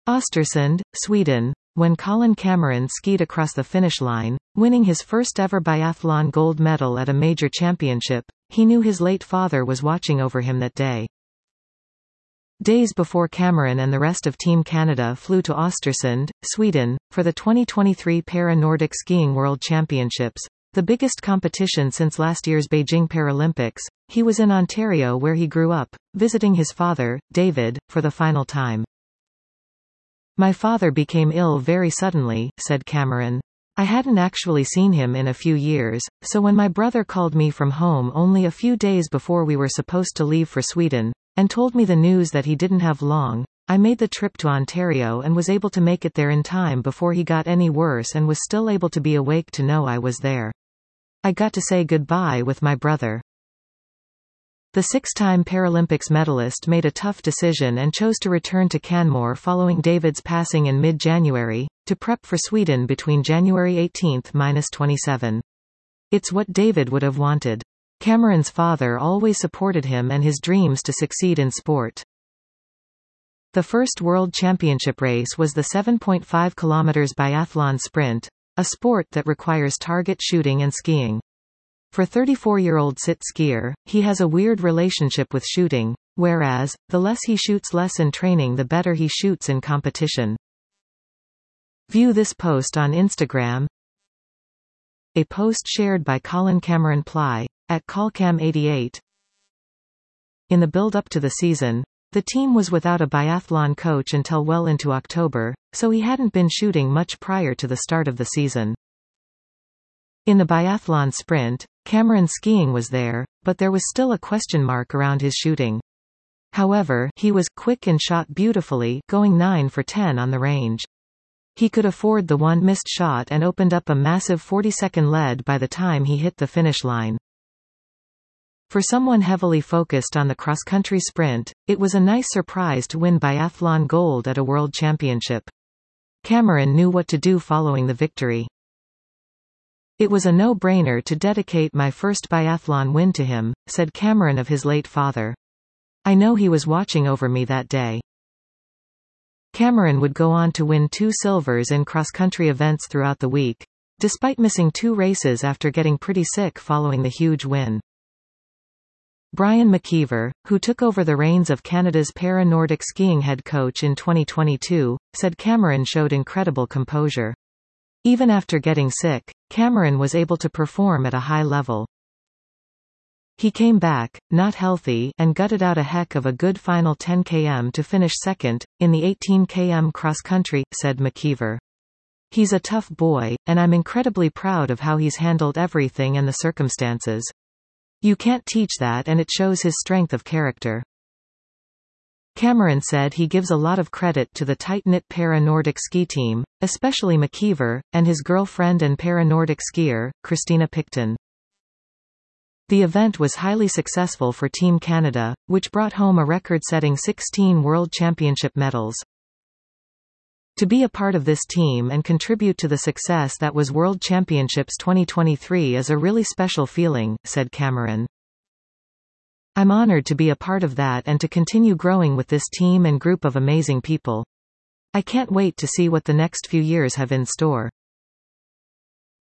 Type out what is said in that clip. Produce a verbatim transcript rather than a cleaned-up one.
Östersund, Sweden. When Colin Cameron skied across the finish line, winning his first ever biathlon gold medal at a major championship, he knew his late father was watching over him that day. Days before Cameron and the rest of Team Canada flew to Östersund, Sweden, for the twenty twenty-three Para-Nordic Skiing World Championships, the biggest competition since last year's Beijing Paralympics, he was in Ontario where he grew up, visiting his father, David, for the final time. "My father became ill very suddenly," said Cameron. "I hadn't actually seen him in a few years, so when my brother called me from home only a few days before we were supposed to leave for Sweden, and told me the news that he didn't have long, I made the trip to Ontario and was able to make it there in time before he got any worse and was still able to be awake to know I was there. I got to say goodbye with my brother." The six-time Paralympics medalist made a tough decision and chose to return to Canmore following David's passing in mid-January, to prep for Sweden between January eighteenth to twenty-seventh. It's what David would have wanted. Cameron's father always supported him and his dreams to succeed in sport. The first World Championship race was the seven point five kilometers biathlon sprint, a sport that requires target shooting and skiing. For thirty-four-year-old sit skier, he has a weird relationship with shooting, whereas, the less he shoots less in training the better he shoots in competition. View this post on Instagram. A post shared by Colin Cameron Ply, at Colcam eighty-eight. In the build-up to the season, the team was without a biathlon coach until well into October, so he hadn't been shooting much prior to the start of the season. In the biathlon sprint, Cameron's skiing was there, but there was still a question mark around his shooting. However, he was quick and shot beautifully, going nine for ten on the range. He could afford the one missed shot and opened up a massive forty-second lead by the time he hit the finish line. For someone heavily focused on the cross-country sprint, it was a nice surprise to win biathlon gold at a world championship. Cameron knew what to do following the victory. "It was a no-brainer to dedicate my first biathlon win to him," said Cameron of his late father. "I know he was watching over me that day." Cameron would go on to win two silvers in cross-country events throughout the week, despite missing two races after getting pretty sick following the huge win. Brian McKeever, who took over the reins of Canada's Para-Nordic skiing head coach in twenty twenty-two, said Cameron showed incredible composure. Even after getting sick, Cameron was able to perform at a high level. "He came back, not healthy, and gutted out a heck of a good final ten kilometers to finish second, in the eighteen kilometer cross-country," said McKeever. "He's a tough boy, and I'm incredibly proud of how he's handled everything and the circumstances. You can't teach that and it shows his strength of character." Cameron said he gives a lot of credit to the tight-knit Para-Nordic ski team, especially McKeever, and his girlfriend and Para-Nordic skier, Christina Picton. The event was highly successful for Team Canada, which brought home a record-setting sixteen World Championship medals. "To be a part of this team and contribute to the success that was World Championships twenty twenty-three is a really special feeling," said Cameron. "I'm honored to be a part of that and to continue growing with this team and group of amazing people. I can't wait to see what the next few years have in store."